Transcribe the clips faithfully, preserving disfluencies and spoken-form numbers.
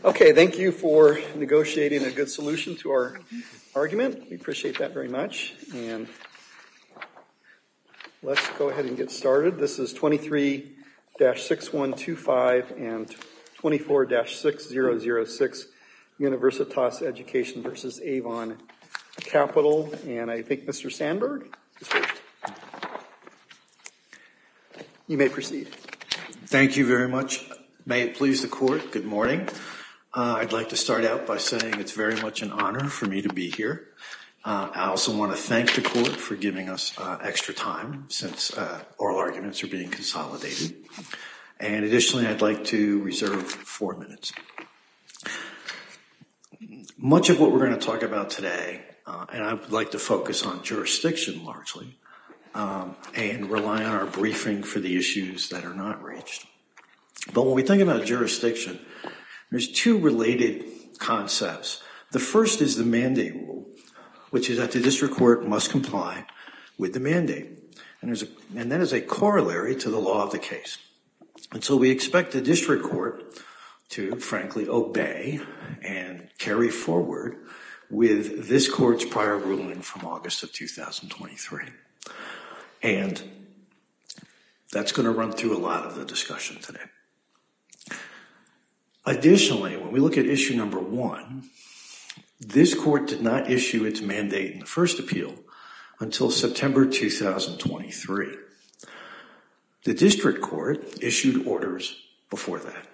Okay, thank you for negotiating a good solution to our argument. We appreciate that very much. And let's go ahead and get started. This is twenty-three dash six one two five and twenty-four dash six zero zero six, Universitas Education versus Avon Capital. And I think Mister Sandberg is first. You may proceed. Thank you very much. May it please the court, good morning. Uh, I'd like to start out by saying it's very much an honor for me to be here. Uh, I also want to thank the court for giving us uh, extra time since uh, oral arguments are being consolidated. And additionally, I'd like to reserve four minutes. Much of what we're going to talk about today, uh, and I would like to focus on jurisdiction largely, um, and rely on our briefing for the issues that are not reached. But when we think about jurisdiction, there's two related concepts. The first is the mandate rule, which is that the district court must comply with the mandate. And, there's a, and that is a corollary to the law of the case. And so we expect the district court to, frankly, obey and carry forward with this court's prior ruling from August of two thousand twenty-three. And that's going to run through a lot of the discussion today. Additionally, when we look at issue number one, this court did not issue its mandate in the first appeal until September two thousand twenty-three. The district court issued orders before that.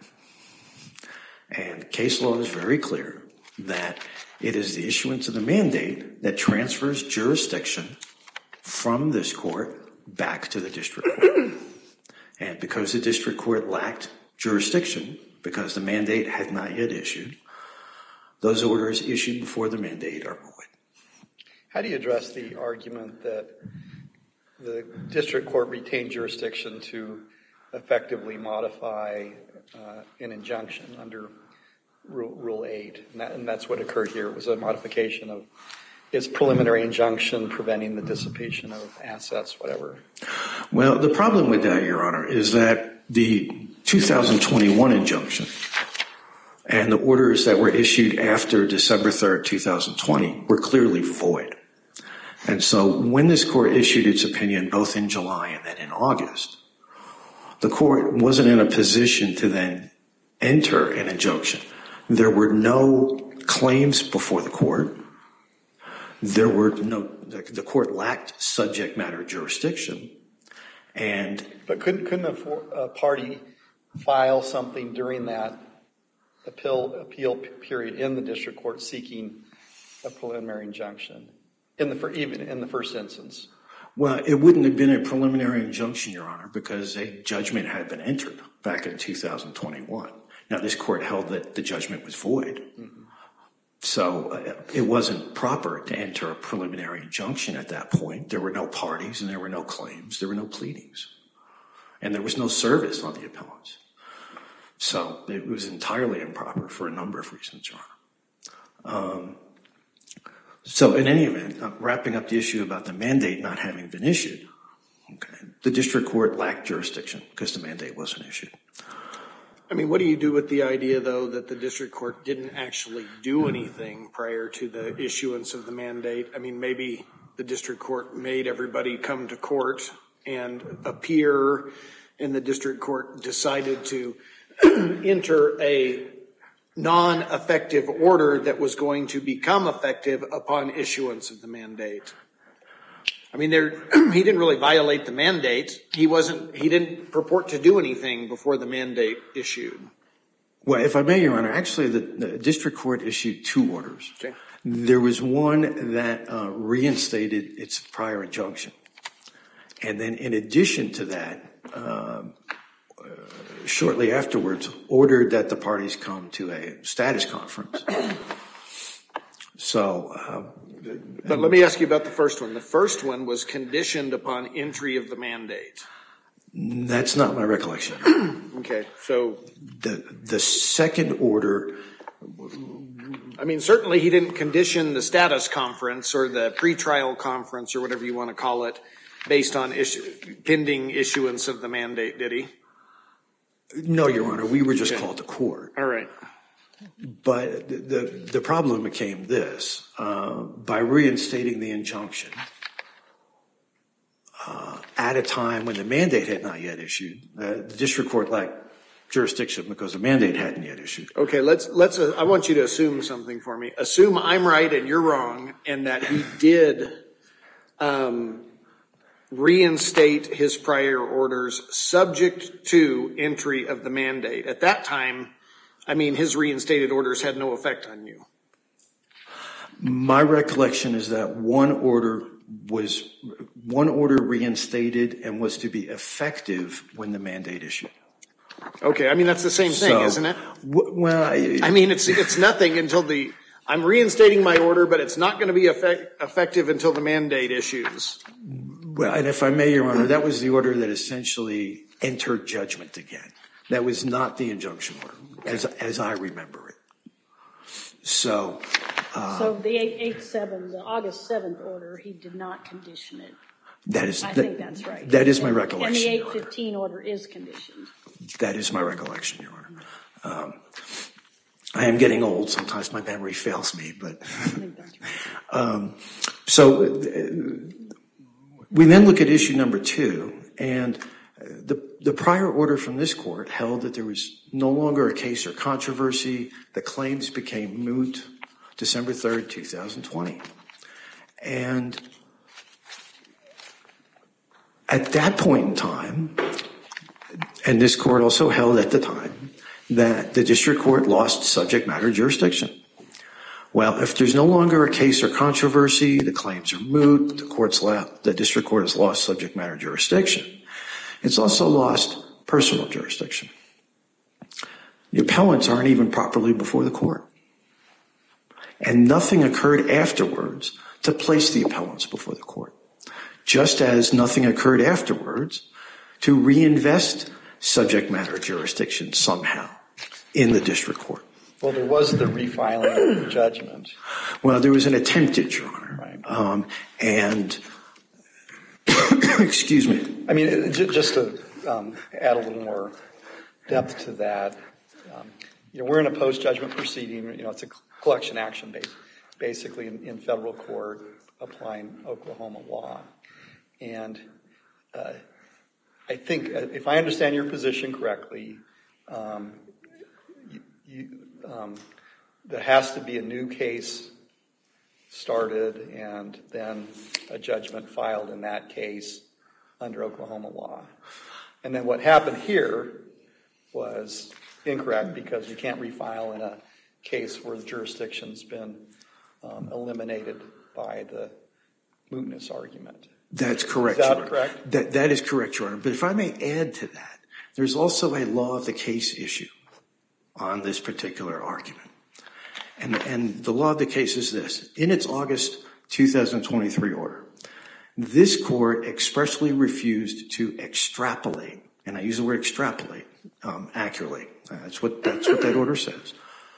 And case law is very clear that it is the issuance of the mandate that transfers jurisdiction from this court back to the district court. And because the district court lacked jurisdiction, because the mandate had not yet issued, those orders issued before the mandate are void. How do you address the argument that the district court retained jurisdiction to effectively modify uh, an injunction under Rule, Rule eight? And, that, and that's what occurred here. It was a modification of its preliminary injunction preventing the dissipation of assets, whatever. Well, the problem with that, Your Honor, is that the two thousand twenty-one injunction and the orders that were issued after December third, two thousand twenty were clearly void. And so when this court issued its opinion, both in July and then in August, the court wasn't in a position to then enter an injunction. There were no claims before the court. There were no, the court lacked subject matter jurisdiction. And but couldn't couldn't a, for, a party file something during that appeal appeal period in the district court seeking a preliminary injunction in the for, even in the first instance? Well, it wouldn't have been a preliminary injunction, Your Honor, because a judgment had been entered back in two thousand twenty-one. Now, this court held that the judgment was void. Mm-hmm. So uh, it wasn't proper to enter a preliminary injunction at that point. There were no parties and there were no claims. There were no pleadings. And there was no service on the appellants. So it was entirely improper for a number of reasons, Your Honor. Um, so in any event, uh, wrapping up the issue about the mandate not having been issued, okay, the district court lacked jurisdiction because the mandate wasn't issued. I mean, what do you do with the idea, though, that the district court didn't actually do anything prior to the issuance of the mandate? I mean, maybe the district court made everybody come to court and appear, and the district court decided to enter a non-effective order that was going to become effective upon issuance of the mandate. I mean, there, he didn't really violate the mandate. He wasn't, he didn't purport to do anything before the mandate issued. Well, if I may, Your Honor, actually the, the district court issued two orders. Okay. There was one that uh, reinstated its prior injunction. And then in addition to that, um, uh, shortly afterwards, ordered that the parties come to a status conference. So, uh, But let me ask you about the first one. The first one was conditioned upon entry of the mandate. That's not my recollection. Okay, so the the second order. I mean, certainly he didn't condition the status conference or the pretrial conference or whatever you want to call it based on issue, pending issuance of the mandate, did he? No, Your Honor. We were just okay. called to court. All right. But the, the, the problem became this. Uh, by reinstating the injunction uh, at a time when the mandate had not yet issued, uh, the district court lacked jurisdiction because the mandate hadn't yet issued. Okay, let's, let's, uh, I want you to assume something for me. Assume I'm right and you're wrong, and that he did um, reinstate his prior orders subject to entry of the mandate. At that time, I mean, his reinstated orders had no effect on you. My recollection is that one order was, one order reinstated and was to be effective when the mandate issued. Okay, I mean, that's the same thing, So, isn't it? W- well, I, I mean, it's it's nothing until the, I'm reinstating my order, but it's not going to be effect, effective until the mandate issues. well, and if I may, Your Honor, that was the order that essentially entered judgment again. That was not the injunction order, as as I remember it. So, uh, So the eight eight seven, the August seventh order, he did not condition it. that is I that, think that's right. That is my And- recollection. And the Your eight Honor. fifteen order is conditioned. That is my recollection, Your Honor. Um, I am getting old. Sometimes my memory fails me, but I think that's right. um, so uh, we then look at issue number two, and the the prior order from this court held that there was no longer a case or controversy. The claims became moot December third, two thousand twenty, and at that point in time, and this court also held at the time, that the district court lost subject matter jurisdiction. Well, if there's no longer a case or controversy, the claims are moot, the court's la- the district court has lost subject matter jurisdiction. It's also lost personal jurisdiction. The appellants aren't even properly before the court. And nothing occurred afterwards to place the appellants before the court. Just as nothing occurred afterwards to reinvest subject matter jurisdiction somehow in the district court. Well, there was the refiling of the judgment. Well, there was an attempted, Your Honor. Right. Um, and, excuse me. I mean, it- ju- just to um, add a little more depth to that, um, you know, we're in a post-judgment proceeding. You know, it's a collection action base, basically in, in federal court applying Oklahoma law. And uh, I think, uh, if I understand your position correctly, um, you, you, um, there has to be a new case started and then a judgment filed in that case under Oklahoma law. And then what happened here was incorrect because you can't refile in a case where the jurisdiction's been um, eliminated by the mootness argument. That's correct, Is that Your Honor. correct? That, that is correct, Your Honor. But if I may add to that, there's also a law of the case issue on this particular argument. And, and the law of the case is this. In its August two thousand twenty-three order, this court expressly refused to extrapolate, and I use the word extrapolate um, accurately. Uh, that's what that's what that order says.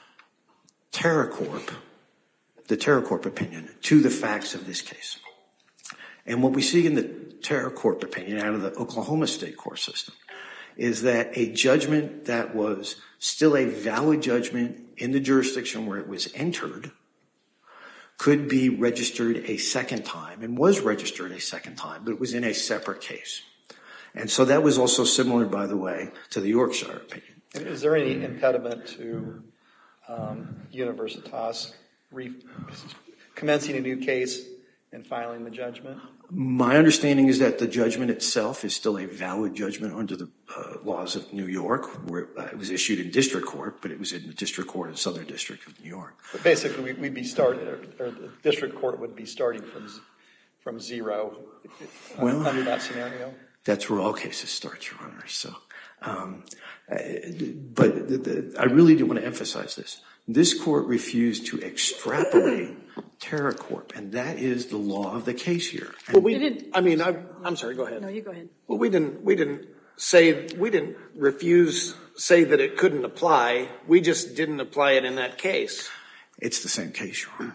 TerraCorp, the TerraCorp opinion, to the facts of this case. And what we see in the TerraCorp opinion out of the Oklahoma State court system is that a judgment that was still a valid judgment in the jurisdiction where it was entered could be registered a second time and was registered a second time, but it was in a separate case. And so that was also similar, by the way, to the Yorkshire opinion. And is there any impediment to um, Universitas re- commencing a new case and filing the judgment? My understanding is that the judgment itself is still a valid judgment under the uh, laws of New York, where uh, it was issued in district court, but it was in the district court of the Southern District of New York. But basically, we- we'd be starting, or the district court would be starting from z- from zero uh, Well, under that scenario. That's where all cases start, Your Honor. So, um, uh, but the, the, I really do want to emphasize this. This court refused to extrapolate TerraCorp, and that is the law of the case here. And Well, we, didn't- I mean, I, I'm sorry, go ahead. No, you go ahead. Well, we didn't, we didn't say, we didn't refuse, say that it couldn't apply. We just didn't apply it in that case. it's the same case, Your Honor.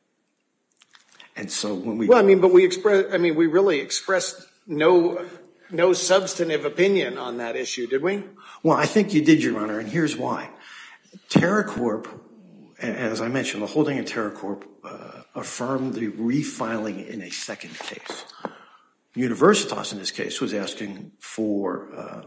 And so when we Well, I mean, but we express, I mean, we really expressed no, no substantive opinion on that issue, did we? Well, I think you did, Your Honor, and here's why. TerraCorp, as I mentioned, the holding in TerraCorp uh, affirmed the refiling in a second case. Universitas, in this case, was asking for uh,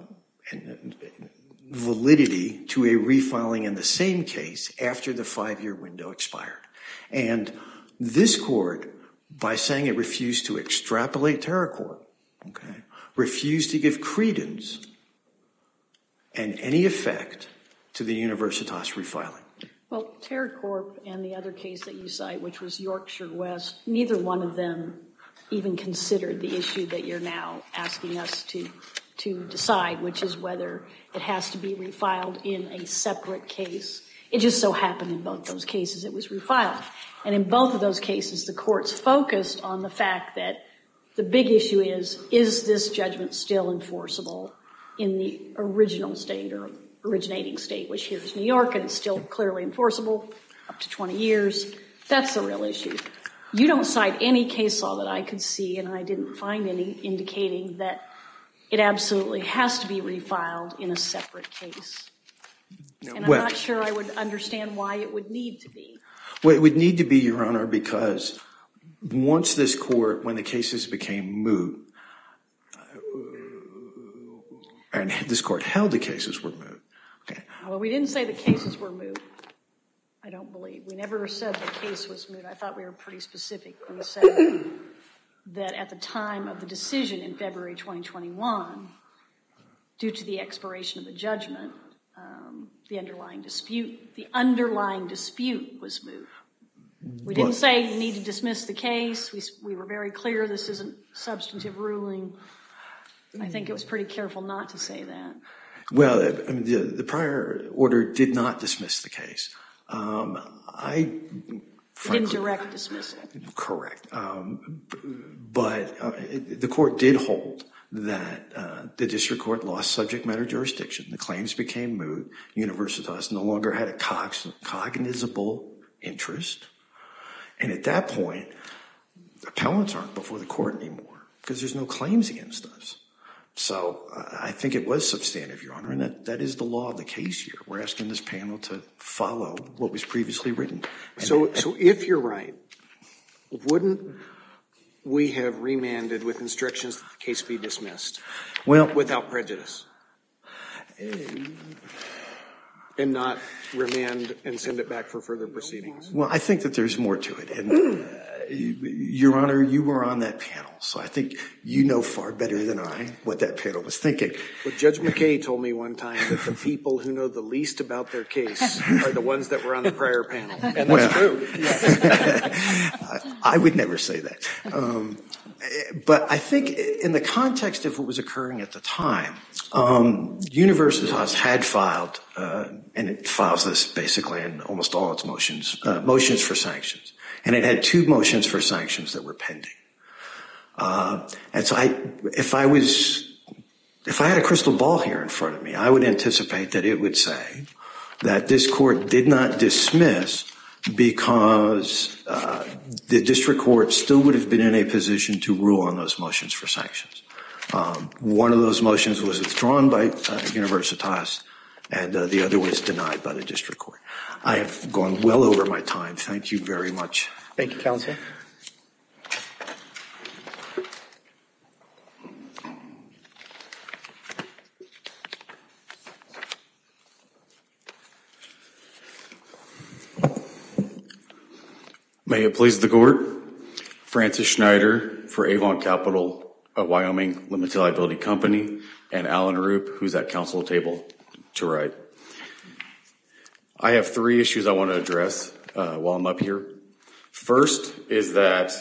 validity to a refiling in the same case after the five-year window expired. And this court, by saying it refused to extrapolate TerraCorp, okay, refused to give credence and any effect to the Universitas refiling. Well, TerraCorp and the other case that you cite, which was Yorkshire West, neither one of them even considered the issue that you're now asking us to to decide, which is whether it has to be refiled in a separate case. It just so happened in both those cases it was refiled. And in both of those cases, the courts focused on the fact that the big issue is, is this judgment still enforceable in the original state or originating state, which here is New York, and it's still clearly enforceable up to twenty years. That's the real issue. You don't cite any case law that I could see, and I didn't find any indicating that it absolutely has to be refiled in a separate case. And I'm well, not sure I would understand why it would need to be. Well, it would need to be, Your Honor, because once this court, when the cases became moot, and this court held the cases were moot. Okay. Well, we didn't say the cases were moot. I don't believe. We never said the case was moot. I thought we were pretty specific when we said that at the time of the decision in February twenty twenty-one, due to the expiration of the judgment, um, the underlying dispute, the underlying dispute was moot. We didn't say you need to dismiss the case. We, we were very clear this isn't substantive ruling. I think it was pretty careful not to say that. Well, I mean, the, the prior order did not dismiss the case. Um, I frankly, didn't direct dismissal. Correct. Um, but uh, it, the court did hold that uh, the district court lost subject matter jurisdiction. The claims became moot. Universitas no longer had a cognizable interest. And at that point, appellants aren't before the court anymore because there's no claims against us. So uh, I think it was substantive, Your Honor, and that, that is the law of the case here. We're asking this panel to follow what was previously written. And so, and, so if you're right, wouldn't we have remanded with instructions that the case be dismissed well, without prejudice? And not remand and send it back for further proceedings? Well, I think that there's more to it. And, uh, Your Honor, you were on that panel, so I think you know far better than I what that panel was thinking. Well, Judge McKay told me one time that the people who know the least about their case are the ones that were on the prior panel. And that's well, true. I, I would never say that. Um, but I think in the context of what was occurring at the time, um, Universitas had filed, uh, and it files this basically in almost all its motions, uh, motions for sanctions. And it had two motions for sanctions that were pending. Uh, and so I, if I was, if I had a crystal ball here in front of me, I would anticipate that it would say that this court did not dismiss because uh, the district court still would have been in a position to rule on those motions for sanctions. Um, one of those motions was withdrawn by uh, Universitas, and uh, the other was denied by the district court. I have gone well over my time. Thank you very much. Thank you, counsel. May it please the court, Francis Schneider for Avon Capital of Wyoming Limited Liability Company, and Alan Roop, who's at council table to right. I have three issues I want to address uh, while I'm up here. First is that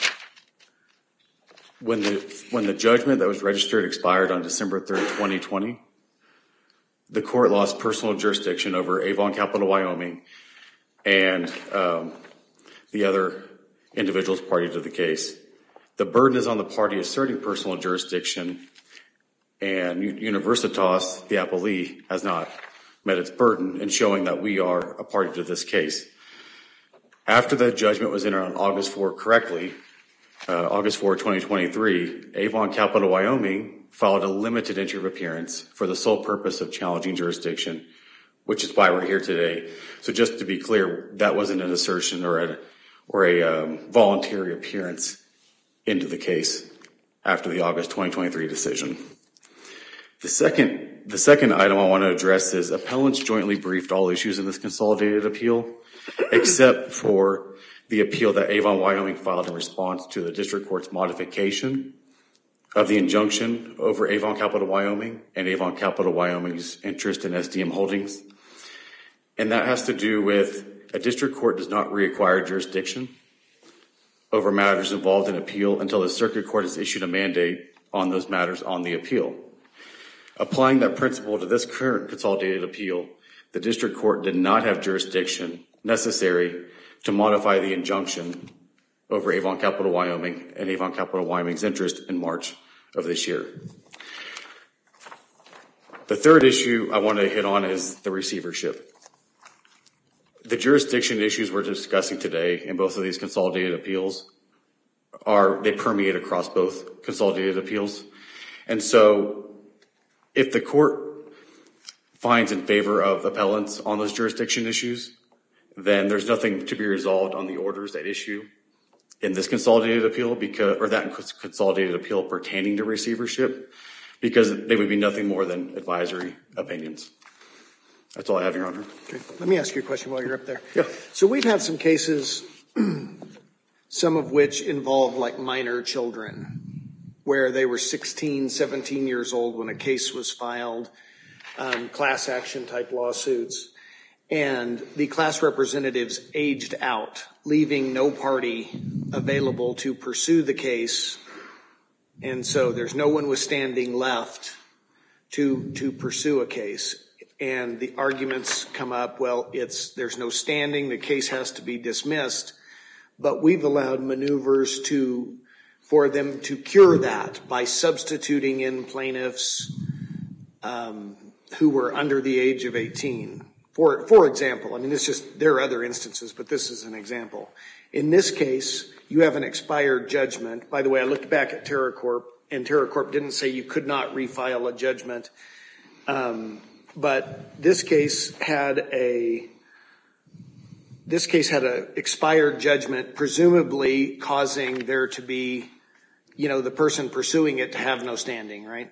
when the when the judgment that was registered expired on December third, twenty twenty, the court lost personal jurisdiction over Avon Capital Wyoming and um, the other individuals party to the case. The burden is on the party asserting personal jurisdiction, and Universitas, the appellee, has not met its burden in showing that we are a party to this case. After the judgment was entered on August fourth correctly, uh, August fourth, twenty twenty-three, Avon Capital Wyoming filed a limited entry of appearance for the sole purpose of challenging jurisdiction which is why we're here today. So just to be clear, that wasn't an assertion or a, or a um, voluntary appearance into the case after the August twenty twenty-three decision. The second, the second item I want to address is appellants jointly briefed all issues in this consolidated appeal, except for the appeal that Avon Wyoming filed in response to the district court's modification of the injunction over Avon Capital Wyoming and Avon Capital Wyoming's interest in S D M Holdings. And that has to do with a district court does not reacquire jurisdiction over matters involved in appeal until the circuit court has issued a mandate on those matters on the appeal. Applying that principle to this current consolidated appeal, the district court did not have jurisdiction necessary to modify the injunction over Avon Capital Wyoming and Avon Capital Wyoming's interest in March of this year. The third issue I want to hit on is the receivership. The jurisdiction issues we're discussing today in both of these consolidated appeals are, they permeate across both consolidated appeals. And so if the court finds in favor of appellants on those jurisdiction issues, then there's nothing to be resolved on the orders at issue in this consolidated appeal, because, or that consolidated appeal pertaining to receivership, because they would be nothing more than advisory opinions. That's all I have, Your Honor. Okay. Let me ask you a question while you're up there. Yeah. So we've had some cases, some of which involve like minor children, where they were sixteen, seventeen years old when a case was filed, um, class action type lawsuits, and the class representatives aged out, leaving no party available to pursue the case. And so there's no one withstanding left to, to pursue a case. And the arguments come up, well, it's, there's no standing, the case has to be dismissed. But we've allowed maneuvers to, for them to cure that by substituting in plaintiffs um, who were under the age of eighteen. For, for example, I mean, this just, there are other instances, but this is an example. In this case, you have an expired judgment. By the way, I looked back at TerraCorp, and TerraCorp didn't say you could not refile a judgment. Um, but this case had a, this case had an expired judgment, presumably causing there to be, you know, the person pursuing it to have no standing, right?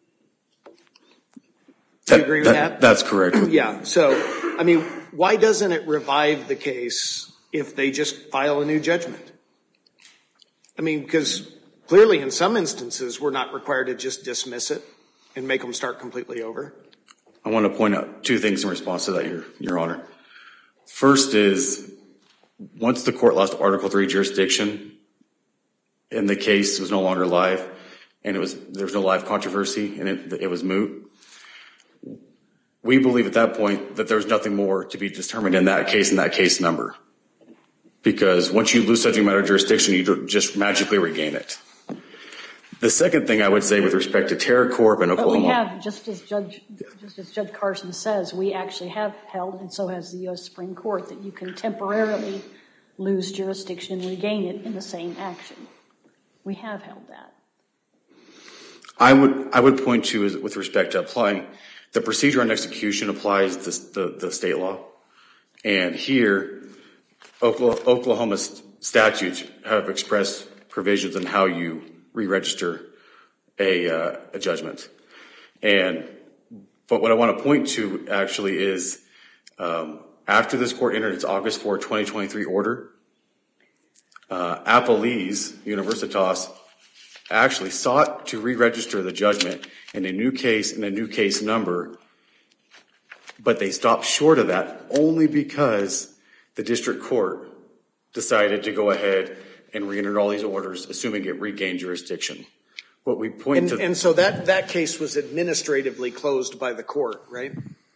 Do you agree with that? That's correct. Yeah. So, I mean, why doesn't it revive the case if they just file a new judgment? I mean, because clearly in some instances we're not required to just dismiss it and make them start completely over. I want to point out two things in response to that, Your, Your Honor. First is, once the court lost Article three jurisdiction and the case was no longer live, and it was there was no live controversy and it, it was moot, we believe at that point that there's nothing more to be determined in that case and that case number. Because once you lose subject matter jurisdiction, you don't just magically regain it. The second thing I would say with respect to TerraCorp and Oklahoma. But we have, just as Judge, just as Judge Carson says, we actually have held, and so has the U S Supreme Court, that you can temporarily lose jurisdiction and regain it in the same action. We have held that. I would, I would point to, is with respect to applying, the procedure on execution applies the, the, the state law. And here, Oklahoma statutes have expressed provisions on how you re-register a, uh, a judgment. And, but what I want to point to actually is, um, after this court entered its August fourth, twenty twenty-three order, uh, Appalese Universitas actually sought to re-register the judgment in a new case and a new case number, but they stopped short of that only because the district court decided to go ahead and re-enter all these orders, assuming it regained jurisdiction. What we point And, to, and so that, that case was administratively closed by the court, right?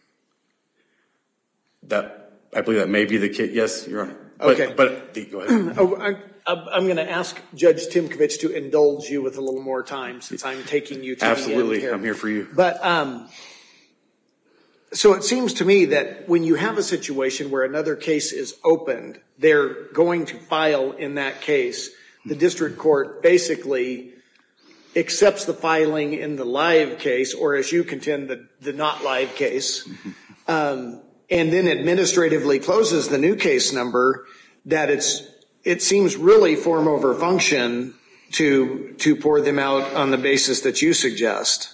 that I believe that may be the case. Yes, Your Honor. Okay. But, but the, go ahead. Oh, I, I'm going to ask Judge Timkovich to indulge you with a little more time since I'm taking you to Absolutely, the end here. I'm here for you. But um, so it seems to me that when you have a situation where another case is opened, they're going to file in that case. The district court basically accepts the filing in the live case, or as you contend, the, the not live case. Um, and then administratively closes the new case number, that it's it seems really form over function to to pour them out on the basis that you suggest.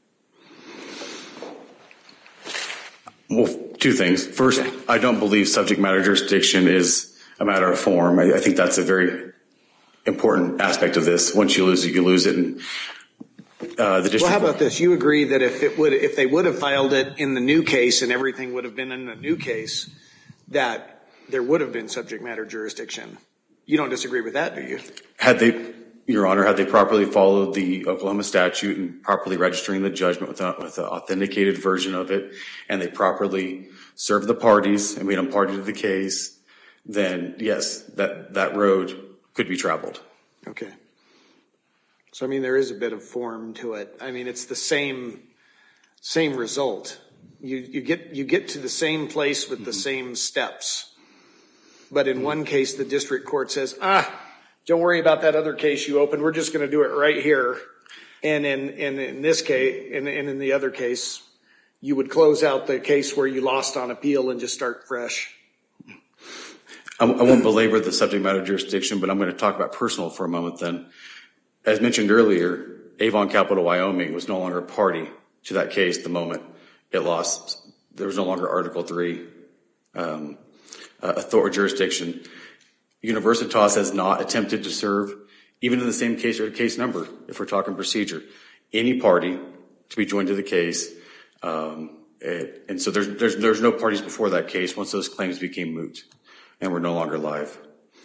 Well, two things. First, okay. I don't believe subject matter jurisdiction is a matter of form. I, I think that's a very important aspect of this. Once you lose it, you lose it. And uh, the district. Well, how about this? You agree that if it would, if they would have filed it in the new case and everything would have been in the new case, that there would have been subject matter jurisdiction. You don't disagree with that, do you? Had they, Your Honor, had they properly followed the Oklahoma statute and properly registering the judgment with, a, with an authenticated version of it, and they properly served the parties and made them party to the case, then yes, that, that road could be traveled. Okay. So, I mean, there is a bit of form to it. I mean, it's the same, same result. You, you get, you get to the same place with mm-hmm. the same steps. But in mm-hmm. one case, the district court says, ah, don't worry about that other case you opened. We're just going to do it right here. And in, in, in this case, and, and in the other case, you would close out the case where you lost on appeal and just start fresh. I won't belabor the subject matter jurisdiction, but I'm going to talk about personal for a moment then. As mentioned earlier, Avon Capital Wyoming was no longer a party to that case the moment it lost. There was no longer Article three um, uh, authority jurisdiction. Universitas has not attempted to serve, even in the same case or case number, if we're talking procedure, any party to be joined to the case. Um, it, and so there's, there's, there's no parties before that case once those claims became moot and were no longer live.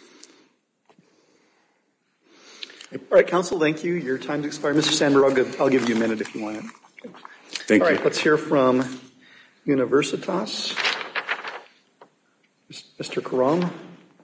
All right, counsel, thank you. Your time's expired. Mister Sandberg, I'll give, I'll give you a minute if you want it. Okay. Thank All you. right, let's hear from Universitas. Mister Karam.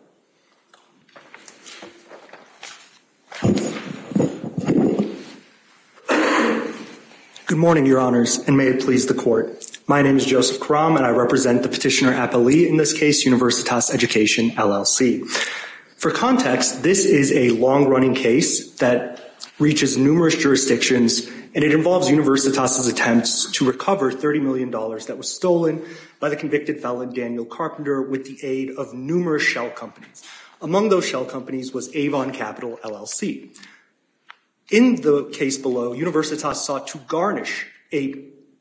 Good morning, Your Honors, and may it please the Court. My name is Joseph Karam, and I represent the petitioner appellee, in this case, Universitas Education, L L C. For context, this is a long-running case that reaches numerous jurisdictions, and it involves Universitas' attempts to recover thirty million dollars that was stolen by the convicted felon Daniel Carpenter with the aid of numerous shell companies. Among those shell companies was Avon Capital, L L C. In the case below, Universitas sought to garnish a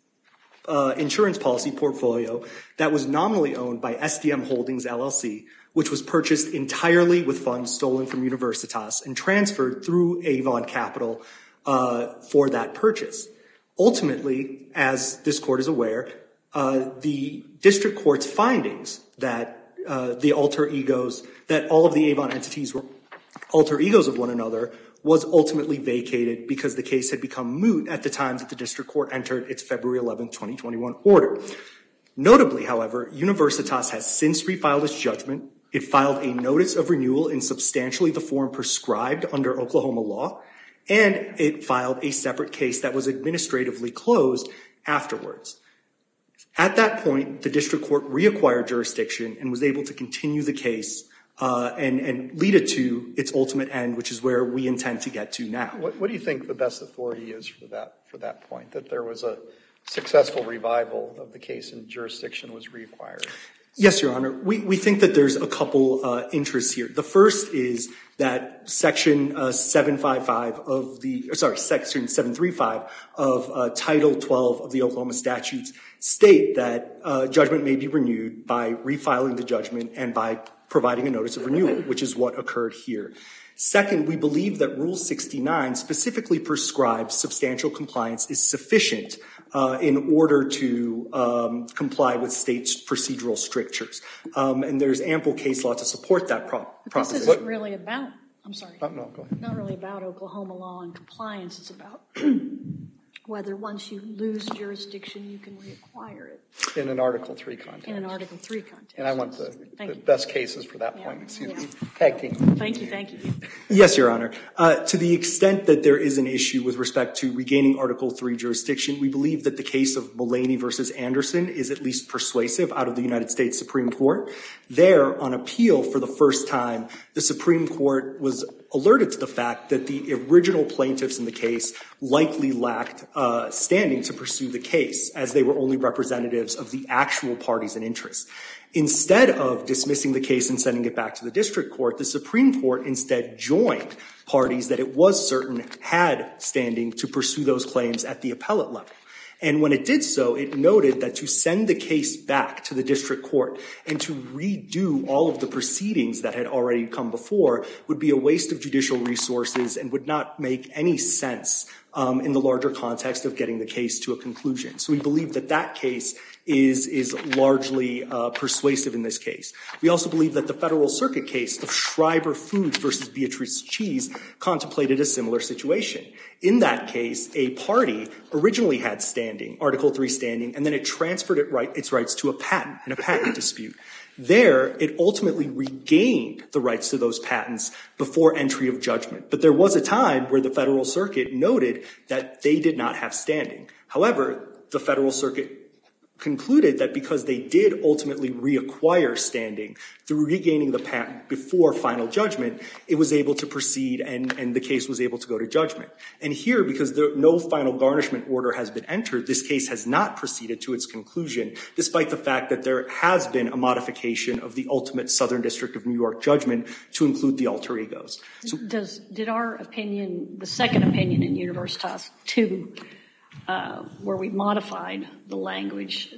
uh, insurance policy portfolio that was nominally owned by S D M Holdings, L L C, which was purchased entirely with funds stolen from Universitas and transferred through Avon Capital uh, for that purchase. Ultimately, as this Court is aware, uh, the district court's findings that uh, the alter egos, that all of the Avon entities were alter egos of one another, was ultimately vacated because the case had become moot at the time that the district court entered its February eleventh, twenty twenty-one order. Notably, however, Universitas has since refiled its judgment. It filed a notice of renewal in substantially the form prescribed under Oklahoma law, and it filed a separate case that was administratively closed afterwards. At that point, the district court reacquired jurisdiction and was able to continue the case Uh, and, and lead it to its ultimate end, which is where we intend to get to now. What, what do you think the best authority is for that, for that point, that there was a successful revival of the case and jurisdiction was reacquired? Yes, Your Honor. We, we think that there's a couple uh, interests here. The first is that Section uh, seven fifty-five of the, sorry, Section seven thirty-five of uh, Title twelve of the Oklahoma statutes state that uh, judgment may be renewed by refiling the judgment and by providing a notice of renewal, which is what occurred here. Second, we believe that Rule sixty-nine specifically prescribes substantial compliance is sufficient uh, in order to um, comply with state's procedural strictures. Um, and there's ample case law to support that pro- proposition. This isn't really about, I'm sorry, oh, no, go ahead. Not really about Oklahoma law and compliance. It's about whether once you lose jurisdiction, you can reacquire it. In an Article three context. In an Article three context. And I want the, the you. best cases for that yeah. point. Excuse yeah. me. Tag team. Thank you, thank you. Yes, Your Honor. Uh, to the extent that there is an issue with respect to regaining Article three jurisdiction, we believe that the case of Mulaney versus Anderson is at least persuasive out of the United States Supreme Court. There, on appeal for the first time, the Supreme Court was alerted to the fact that the original plaintiffs in the case likely lacked uh, standing to pursue the case, as they were only representatives of the actual parties and interests. Instead of dismissing the case and sending it back to the district court, the Supreme Court instead joined parties that it was certain had standing to pursue those claims at the appellate level. And when it did so, it noted that to send the case back to the district court and to redo all of the proceedings that had already come before would be a waste of judicial resources and would not make any sense um, in the larger context of getting the case to a conclusion. So we believe that that case is, is largely uh, persuasive in this case. We also believe that the Federal Circuit case of Schreiber Foods versus Beatrice Cheese contemplated a similar situation. In that case, a party originally had standing, Article three standing, and then it transferred it right, its rights to a patent in a patent dispute. There, it ultimately regained the rights to those patents before entry of judgment. But there was a time where the Federal Circuit noted that they did not have standing. However, the Federal Circuit concluded that because they did ultimately reacquire standing through regaining the patent before final judgment, it was able to proceed and, and the case was able to go to judgment. And here, because there, no final garnishment order has been entered, this case has not proceeded to its conclusion, despite the fact that there has been a modification of the ultimate Southern District of New York judgment to include the alter egos. So, Does, did our opinion, the second opinion in Universitas two, Uh, where we modified the language,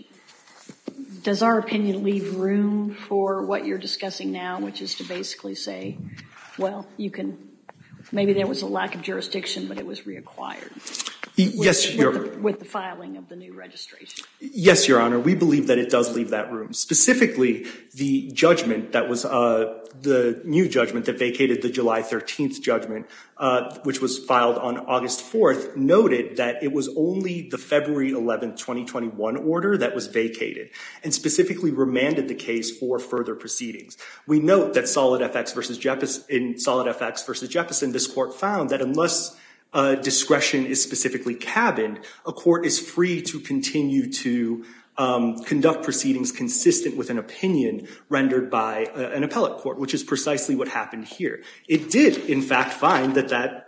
does our opinion leave room for what you're discussing now, which is to basically say, well, you can, maybe there was a lack of jurisdiction, but it was reacquired? Yes, with, Your with the, with the filing of the new registration. Yes, Your Honor. We believe that it does leave that room. Specifically, the judgment that was uh, the new judgment that vacated the July thirteenth judgment, uh, which was filed on August fourth, noted that it was only the February eleventh, twenty twenty-one order that was vacated, and specifically remanded the case for further proceedings. We note that Solid F X versus Jeppesen, in Solid F X versus Jeppesen, this court found that unless Uh, discretion is specifically cabined, a court is free to continue to um, conduct proceedings consistent with an opinion rendered by uh, an appellate court, which is precisely what happened here. It did, in fact, find that that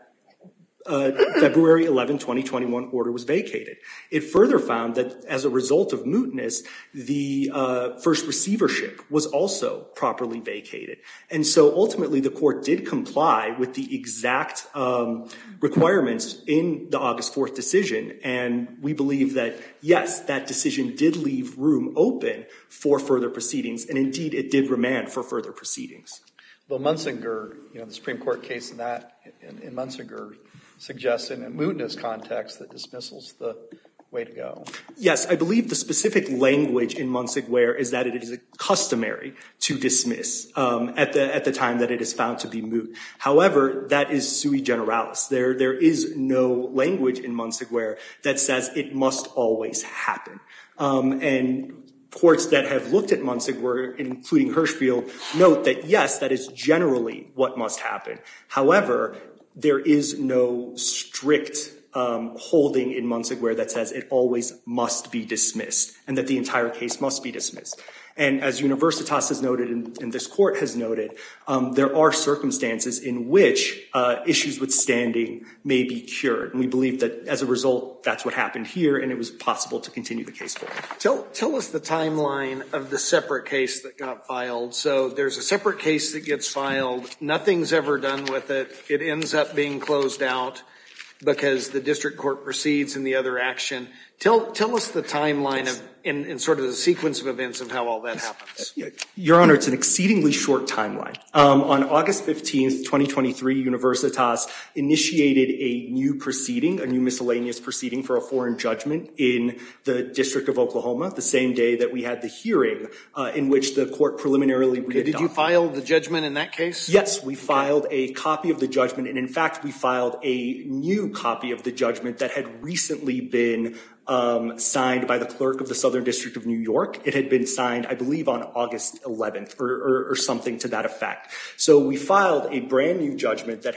Uh, February eleventh, twenty twenty-one order was vacated. It further found that as a result of mootness, the uh, first receivership was also properly vacated. And so ultimately the court did comply with the exact um, requirements in the August fourth decision. And we believe that, yes, that decision did leave room open for further proceedings. And indeed, it did remand for further proceedings. Well, Munsinger, you know, the Supreme Court case in that, in, in Munsinger, suggests in a mootness context that dismissal's the way to go. Yes, I believe the specific language in Munsinger is that it is customary to dismiss um, at the at the time that it is found to be moot. However, that is sui generalis. There there is no language in Munsinger that says it must always happen. Um, and courts that have looked at Munsinger, including Hirschfield, note that yes, that is generally what must happen. However, there is no strict um, holding in Munsinger that says it always must be dismissed and that the entire case must be dismissed. And as Universitas has noted and, and this court has noted, um, there are circumstances in which uh, issues with standing may be cured. And we believe that as a result, that's what happened here, and it was possible to continue the case forward. Tell, tell us the timeline of the separate case that got filed. So there's a separate case that gets filed. Nothing's ever done with it. It ends up being closed out because the district court proceeds in the other action. Tell, tell us the timeline of, in, in sort of the sequence of events of how all that happens. Your Honor, it's an exceedingly short timeline. Um, on August fifteenth, twenty twenty-three, Universitas initiated a new proceeding, a new miscellaneous proceeding for a foreign judgment in the District of Oklahoma, the same day that we had the hearing uh, in which the court preliminarily okay, readopted. Did you file the judgment in that case? Yes, we filed a copy of the judgment, and in fact, we filed a new copy of the judgment that had recently been Um, signed by the clerk of the Southern District of New York. It had been signed, I believe, on August eleventh or, or, or something to that effect. So we filed a brand new judgment that had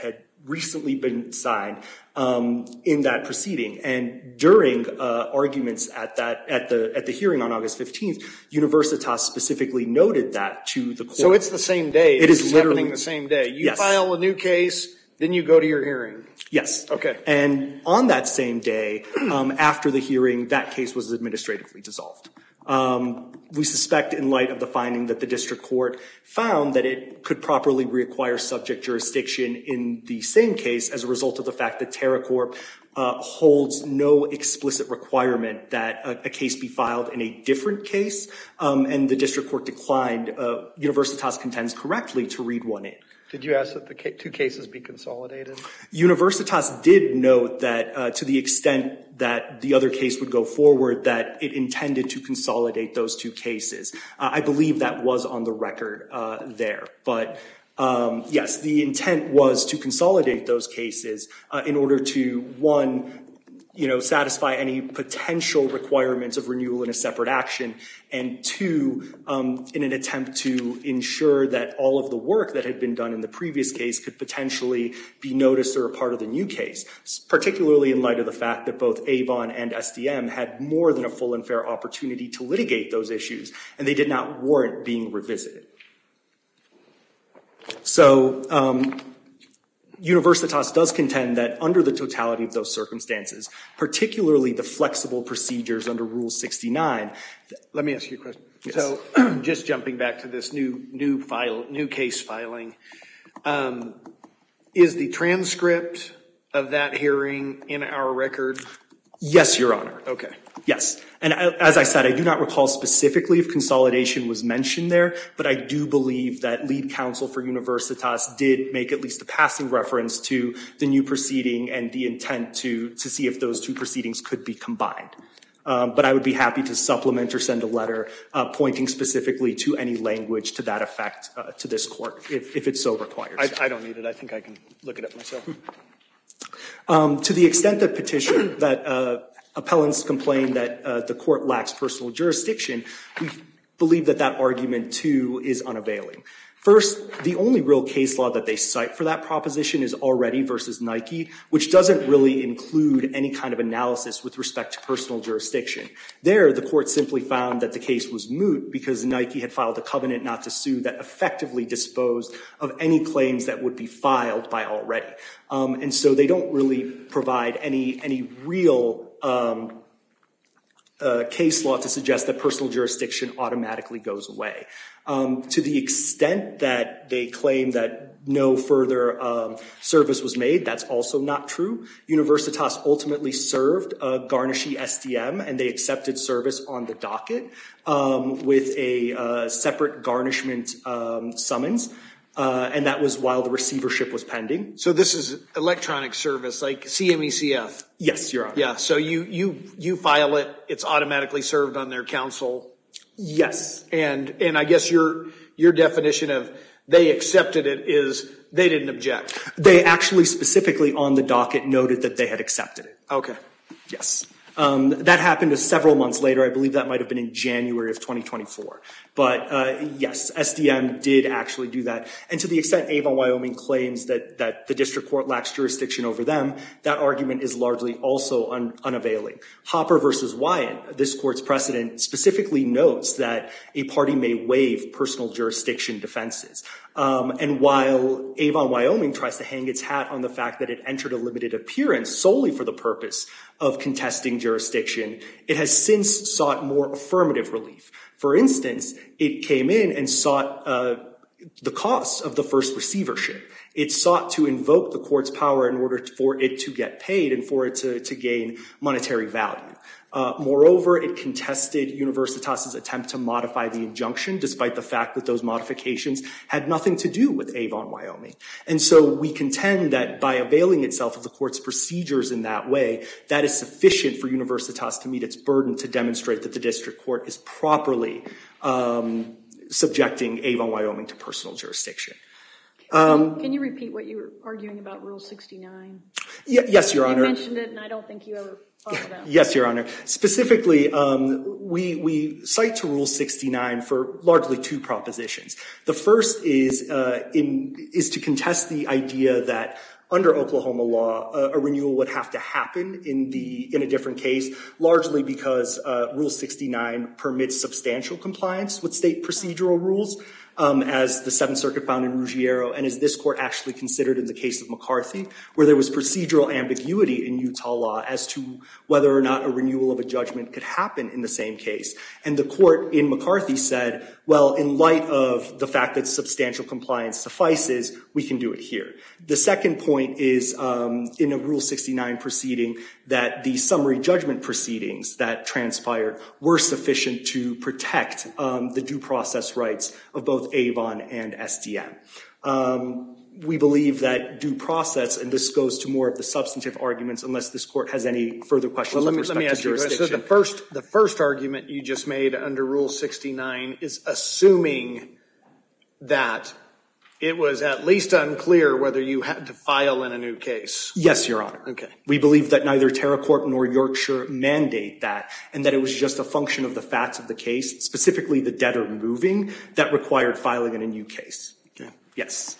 recently been signed um, in that proceeding. And during uh, arguments at that at the at the hearing on August fifteenth, Universitas specifically noted that to the court. So it's the same day. It is it's literally happening the same day. You yes. file a new case, then you go to your hearing. Yes. Okay. And on that same day, um, after the hearing, that case was administratively dissolved. Um, we suspect, in light of the finding that the district court found that it could properly reacquire subject jurisdiction in the same case as a result of the fact that TerraCorp uh, holds no explicit requirement that a, a case be filed in a different case, um, and the district court declined. Uh, Universitas contends correctly to read one in. Did you ask that the ca- two cases be consolidated? Universitas did note that uh, to the extent that the other case would go forward, that it intended to consolidate those two cases. Uh, I believe that was on the record uh, there. But um, yes, the intent was to consolidate those cases uh, in order to, one, you know, satisfy any potential requirements of renewal in a separate action, and two, um, in an attempt to ensure that all of the work that had been done in the previous case could potentially be noticed or a part of the new case, particularly in light of the fact that both Avon and S D M had more than a full and fair opportunity to litigate those issues, and they did not warrant being revisited. So, um, Universitas does contend that under the totality of those circumstances, particularly the flexible procedures under Rule sixty-nine. Let me ask you a question. Yes. So, just jumping back to this new new file, new case filing, um, is the transcript of that hearing in our record? Yes, Your Honor. Okay. Yes. And as I said, I do not recall specifically if consolidation was mentioned there, but I do believe that lead counsel for Universitas did make at least a passing reference to the new proceeding and the intent to, to see if those two proceedings could be combined. Um, but I would be happy to supplement or send a letter uh, pointing specifically to any language to that effect uh, to this court, if, if it so requires. I, I don't need it. I think I can look it up myself. Um, to the extent that petition, that uh, appellants complain that uh, the court lacks personal jurisdiction, we believe that that argument, too, is unavailing. First, the only real case law that they cite for that proposition is Already versus Nike, which doesn't really include any kind of analysis with respect to personal jurisdiction. There, the court simply found that the case was moot because Nike had filed a covenant not to sue that effectively disposed of any claims that would be filed by Already. Um, and so they don't really provide any, any real um, uh, case law to suggest that personal jurisdiction automatically goes away. Um, to the extent that they claim that no further um, service was made, that's also not true. Universitas ultimately served uh, Garnishy S D M, and they accepted service on the docket um, with a uh, separate garnishment um, summons, uh, and that was while the receivership was pending. So this is electronic service, like C M E C F? Yes, Your Honor. Yeah, so you, you, you file it, it's automatically served on their counsel. Yes. And and I guess your your definition of they accepted it is they didn't object. They actually specifically on the docket noted that they had accepted it. Okay. Yes. Um, that happened several months later. I believe that might have been in January of twenty twenty-four. But uh, yes, S D M did actually do that. And to the extent Avon, Wyoming claims that, that the district court lacks jurisdiction over them, that argument is largely also un- unavailing. Hopper versus Wyant, this court's precedent specifically notes that a party may waive personal jurisdiction defenses. Um, and while Avon, Wyoming tries to hang its hat on the fact that it entered a limited appearance solely for the purpose of contesting jurisdiction, it has since sought more affirmative relief. For instance, it came in and sought uh, the costs of the first receivership. It sought to invoke the court's power in order for it to get paid and for it to, to gain monetary value. Uh, moreover, it contested Universitas's attempt to modify the injunction, despite the fact that those modifications had nothing to do with Avon, Wyoming. And so we contend that by availing itself of the court's procedures in that way, that is sufficient for Universitas to meet its burden to demonstrate that the district court is properly um, subjecting Avon, Wyoming to personal jurisdiction. Um, Can you repeat what you were arguing about Rule sixty-nine? Y- yes, Your Honor. You mentioned it, and I don't think you ever followed up. Yes, Your Honor. Specifically, um, we we cite to Rule sixty-nine for largely two propositions. The first is uh, in is to contest the idea that under Oklahoma law, uh, a renewal would have to happen in the in a different case, largely because uh, Rule sixty-nine permits substantial compliance with state procedural rules, um, as the Seventh Circuit found in Ruggiero, and as this court actually considered in the case of McCarthy, where there was procedural ambiguity in Utah law as to whether or not a renewal of a judgment could happen in the same case. And the court in McCarthy said, well, in light of the fact that substantial compliance suffices, we can do it here. The second point is um, in a Rule sixty-nine proceeding that the summary judgment proceedings that transpired were sufficient to protect um, the due process rights of both Avon and S D M. Um, we believe that due process, and this goes to more of the substantive arguments, unless this court has any further questions well, let me, with let me respect ask to you, jurisdiction. so the first, the first argument you just made under Rule sixty-nine is assuming that it was at least unclear whether you had to file in a new case. Yes, Your Honor. Okay. We believe that neither TerraCorp nor Yorkshire mandate that, and that it was just a function of the facts of the case, specifically the debtor moving, that required filing in a new case. Okay. Yes.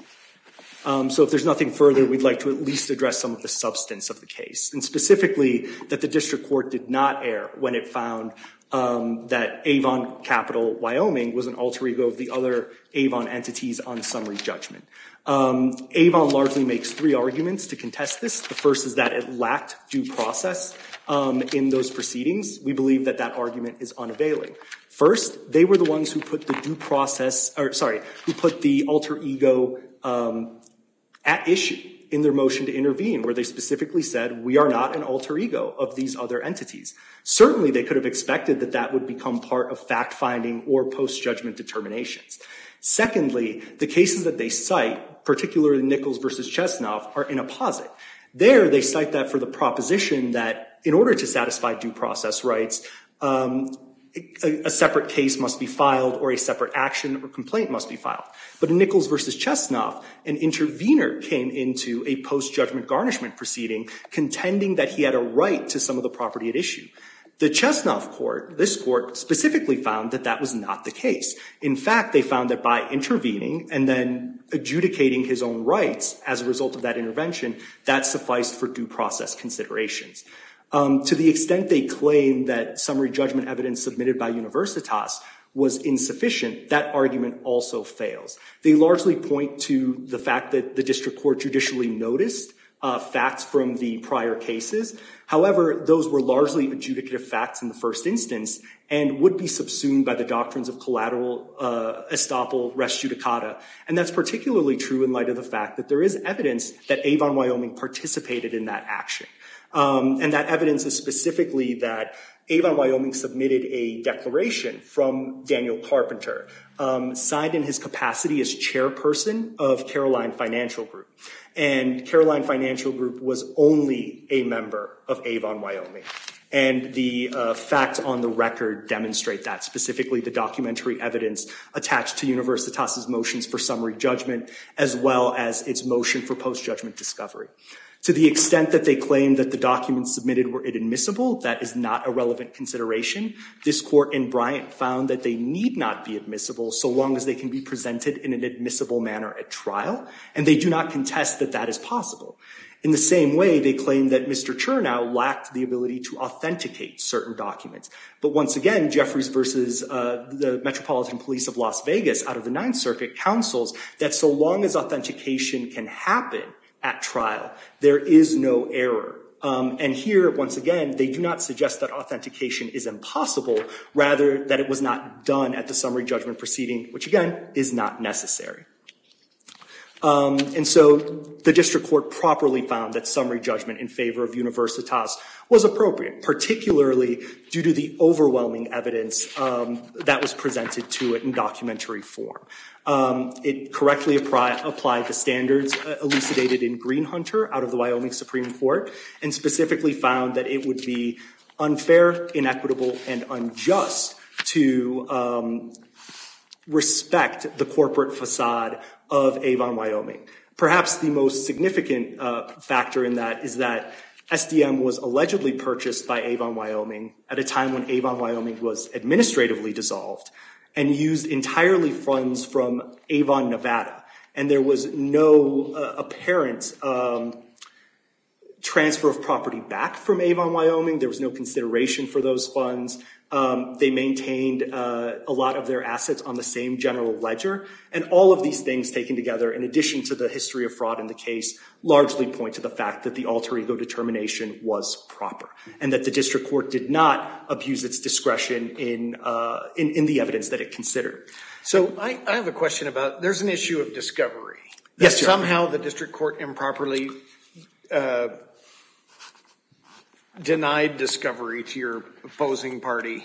Um, so if there's nothing further, we'd like to at least address some of the substance of the case, and specifically that the district court did not err when it found um, that Avon Capital Wyoming was an alter ego of the other Avon entities on summary judgment. Um, Avon largely makes three arguments to contest this. The first is that it lacked due process um, in those proceedings. We believe that that argument is unavailing. First, they were the ones who put the due process, or sorry, who put the alter ego um, at issue in their motion to intervene, where they specifically said, we are not an alter ego of these other entities. Certainly, they could have expected that that would become part of fact-finding or post-judgment determinations. Secondly, the cases that they cite, particularly Nichols versus Chesnoff, are in a posit. There, they cite that for the proposition that in order to satisfy due process rights, um, A, a separate case must be filed or a separate action or complaint must be filed. But in Nichols versus Chesnoff, an intervener came into a post-judgment garnishment proceeding contending that he had a right to some of the property at issue. The Chesnoff court, this court, specifically found that that was not the case. In fact, they found that by intervening and then adjudicating his own rights as a result of that intervention, that sufficed for due process considerations. Um, to the extent they claim that summary judgment evidence submitted by Universitas was insufficient, that argument also fails. They largely point to the fact that the district court judicially noticed uh, facts from the prior cases. However, those were largely adjudicative facts in the first instance and would be subsumed by the doctrines of collateral uh, estoppel, res judicata. And that's particularly true in light of the fact that there is evidence that Avon Wyoming participated in that action. Um, and that evidence is specifically that Avon Wyoming submitted a declaration from Daniel Carpenter, um, signed in his capacity as chairperson of Caroline Financial Group. And Caroline Financial Group was only a member of Avon Wyoming. And the uh, facts on the record demonstrate that, specifically the documentary evidence attached to Universitas's motions for summary judgment, as well as its motion for post-judgment discovery. To the extent that they claim that the documents submitted were inadmissible, that is not a relevant consideration. This court in Bryant found that they need not be admissible so long as they can be presented in an admissible manner at trial, and they do not contest that that is possible. In the same way, they claim that Mister Chernow lacked the ability to authenticate certain documents. But once again, Jeffries versus uh, the Metropolitan Police of Las Vegas out of the Ninth Circuit counsels that so long as authentication can happen at trial, there is no error. Um, and here, once again, they do not suggest that authentication is impossible, rather that it was not done at the summary judgment proceeding, which again, is not necessary. Um, and so the district court properly found that summary judgment in favor of Universitas was appropriate, particularly due to the overwhelming evidence um, that was presented to it in documentary form. Um, it correctly apply, applied the standards uh, elucidated in Greenhunter out of the Wyoming Supreme Court, and specifically found that it would be unfair, inequitable, and unjust to um, respect the corporate facade of Avon Wyoming. Perhaps the most significant uh, factor in that is that S D M was allegedly purchased by Avon Wyoming at a time when Avon Wyoming was administratively dissolved and used entirely funds from Avon, Nevada. And there was no uh, apparent um, transfer of property back from Avon, Wyoming. There was no consideration for those funds. Um, they maintained uh, a lot of their assets on the same general ledger. And all of these things taken together, in addition to the history of fraud in the case, largely point to the fact that the alter ego determination was proper and that the district court did not abuse its discretion in, uh, in, in the evidence that it considered. So I, I have a question about, there's an issue of discovery. Yes, Your Honor. Somehow the district court improperly uh, denied discovery to your opposing party.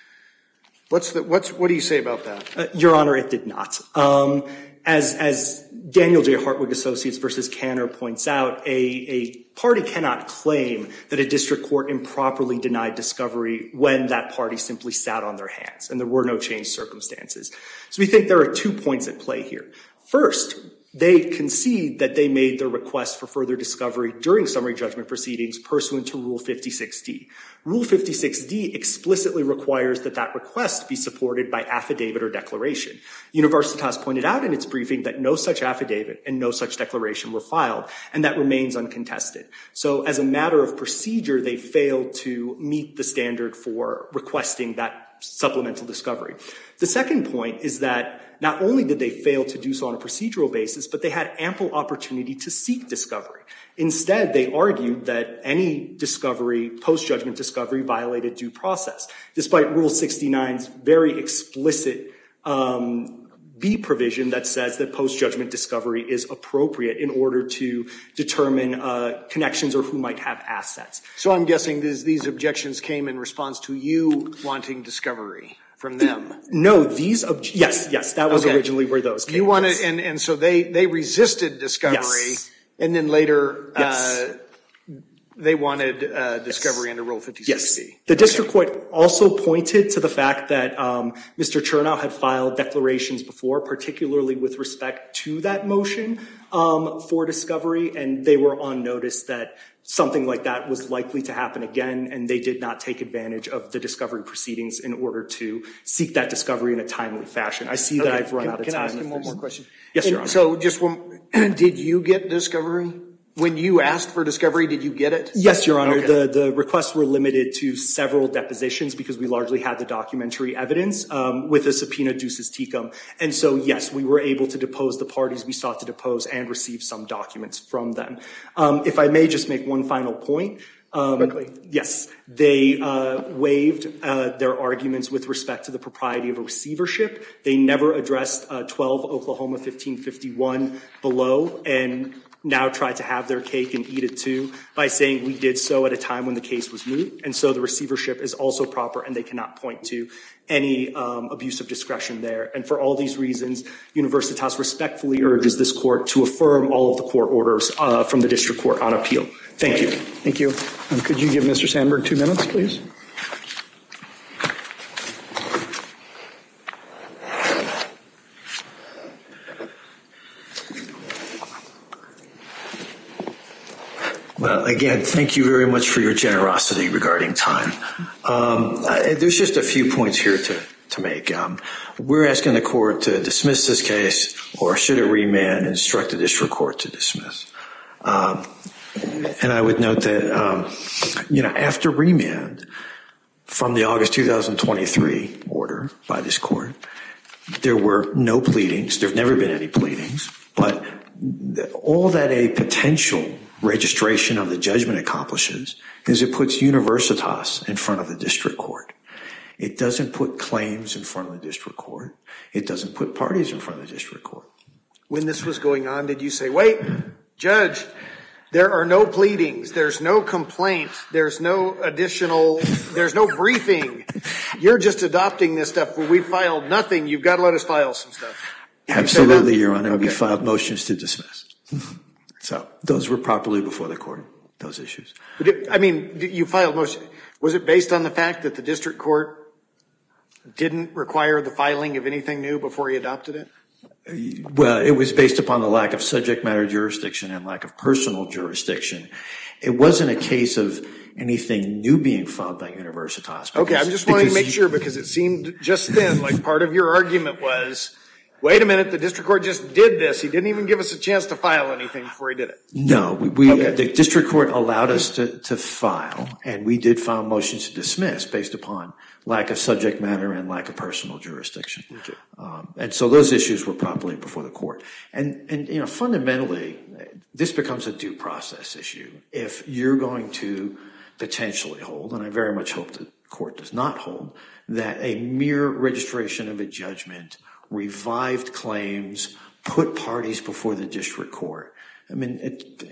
What's the what's what do you say about that? Uh, Your Honor, it did not. Um, as as Daniel J. Hartwig Associates versus Canner points out, a a party cannot claim that a district court improperly denied discovery when that party simply sat on their hands and there were no changed circumstances. So we think there are two points at play here. First, they concede that they made their request for further discovery during summary judgment proceedings pursuant to Rule fifty-six D. Rule fifty-six D explicitly requires that that request be supported by affidavit or declaration. Universitas pointed out in its briefing that no such affidavit and no such declaration were filed, and that remains uncontested. So as a matter of procedure, they failed to meet the standard for requesting that supplemental discovery. The second point is that not only did they fail to do so on a procedural basis, but they had ample opportunity to seek discovery. Instead, they argued that any discovery, post-judgment discovery, violated due process, despite Rule sixty-nine's very explicit um, B provision that says that post-judgment discovery is appropriate in order to determine uh, connections or who might have assets. So I'm guessing these, these objections came in response to you wanting discovery from them. No, these, ob- yes, yes, that was Okay. originally where those came. You wanted, yes. and, and so they, they resisted discovery, Yes. and then later Yes. uh, they wanted uh, discovery under Rule fifty-six D. Yes. The district court also pointed to the fact that um, Mister Chernow had filed declarations before, particularly with respect to that motion um, for discovery, and they were on notice that something like that was likely to happen again, and they did not take advantage of the discovery proceedings in order to seek that discovery in a timely fashion. I see that Okay. I've run Can- out of Can time. I ask If you one there's- more question? Yes, And Your Honor. So just one, did you get discovery? When you asked for discovery, did you get it? Yes, Your Honor. Okay. The, the requests were limited to several depositions because we largely had the documentary evidence um, with a subpoena ducis tecum. And so, yes, we were able to depose the parties we sought to depose and receive some documents from them. Um, if I may just make one final point. Um, Quickly. Yes, they uh, waived uh, their arguments with respect to the propriety of a receivership. They never addressed uh, twelve Oklahoma fifteen fifty-one below and now try to have their cake and eat it too by saying we did so at a time when the case was moot. And so the receivership is also proper and they cannot point to any um, abuse of discretion there. And for all these reasons, Universitas respectfully urges this court to affirm all of the court orders uh, from the district court on appeal. Thank you. Thank you. Um, could you give Mister Sandberg two minutes, please? Well, again, thank you very much for your generosity regarding time. Um, I, there's just a few points here to, to make. Um, we're asking the court to dismiss this case, or should it remand and instruct the district court to dismiss? Um, and I would note that, um, you know, after remand from the August two thousand twenty-three order by this court, there were no pleadings. There've never been any pleadings, but all that a potential registration of the judgment accomplishes is it puts Universitas in front of the district court. It doesn't put claims in front of the district court. It doesn't put parties in front of the district court. When this was going on, did you say, wait, Judge, there are no pleadings, there's no complaint, there's no additional, there's no briefing. You're just adopting this stuff where we filed nothing. You've got to let us file some stuff. Did you say Absolutely, that? Your Honor. Okay. We filed motions to dismiss. So those were properly before the court, those issues. But it- I mean, you filed motion. Was it based on the fact that the district court didn't require the filing of anything new before he adopted it? Well, it was based upon the lack of subject matter jurisdiction and lack of personal jurisdiction. It wasn't a case of anything new being filed by Universitas. Okay, because- I'm just wanting to because make you- sure because it seemed just then like part of your argument was wait a minute, the district court just did this. He didn't even give us a chance to file anything before he did it. No, we, we Okay. the district court allowed us to, to file, and we did file motions to dismiss based upon lack of subject matter and lack of personal jurisdiction. Okay. Um, and so those issues were properly before the court. And, and, you know, fundamentally, this becomes a due process issue. If you're going to potentially hold, and I very much hope the court does not hold, that a mere registration of a judgment, revived claims, put parties before the district court. I mean, it,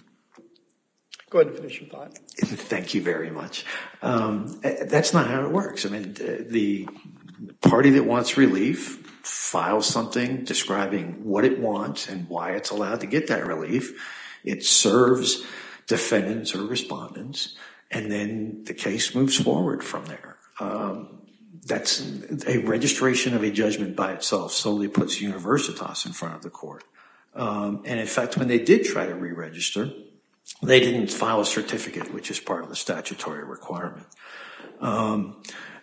Go ahead and finish your thought. Thank you very much. Um, that's not how it works. I mean, the party that wants relief files something describing what it wants and why it's allowed to get that relief. It serves defendants or respondents, and then the case moves forward from there. Um, that's a registration of a judgment by itself solely puts Universitas in front of the court. Um, and in fact, when they did try to re-register, they didn't file a certificate, which is part of the statutory requirement. Um,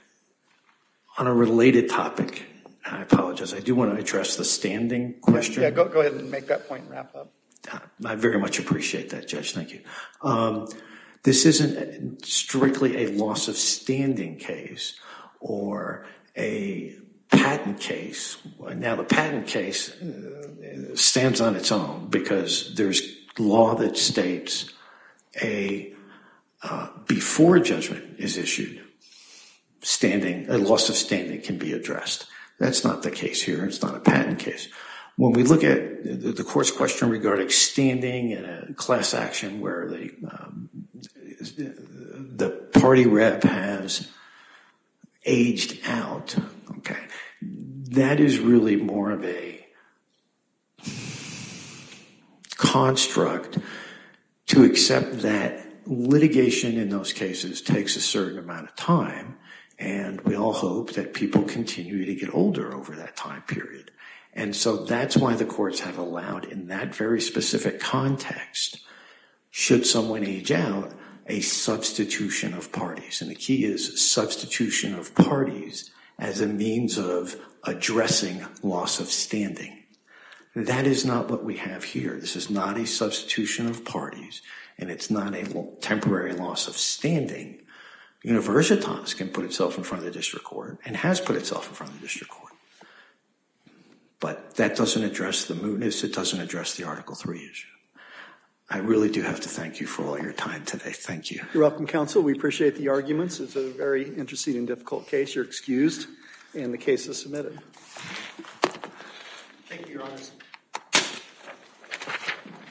on a related topic, I apologize, I do want to address the standing question. Yeah, go, go ahead and make that point and wrap up. I very much appreciate that, Judge. Thank you. Um, this isn't strictly a loss of standing case or a patent case. Now, the patent case uh, stands on its own because there's law that states a uh, before judgment is issued, standing a loss of standing can be addressed. That's not the case here. It's not a patent case. When we look at the, the court's question regarding standing in a class action where the um, the party rep has aged out, okay, that is really more of a construct to accept that litigation in those cases takes a certain amount of time, and we all hope that people continue to get older over that time period. And so that's why the courts have allowed in that very specific context, should someone age out, a substitution of parties. And the key is substitution of parties as a means of addressing loss of standing. That is not what we have here. This is not a substitution of parties, and it's not a temporary loss of standing. Universitas can put itself in front of the district court and has put itself in front of the district court. But that doesn't address the mootness. It doesn't address the Article three issue. I really do have to thank you for all your time today. Thank you. You're welcome, counsel. We appreciate the arguments. It's a very interesting and difficult case. You're excused, and the case is submitted. Thank you, Your Honor.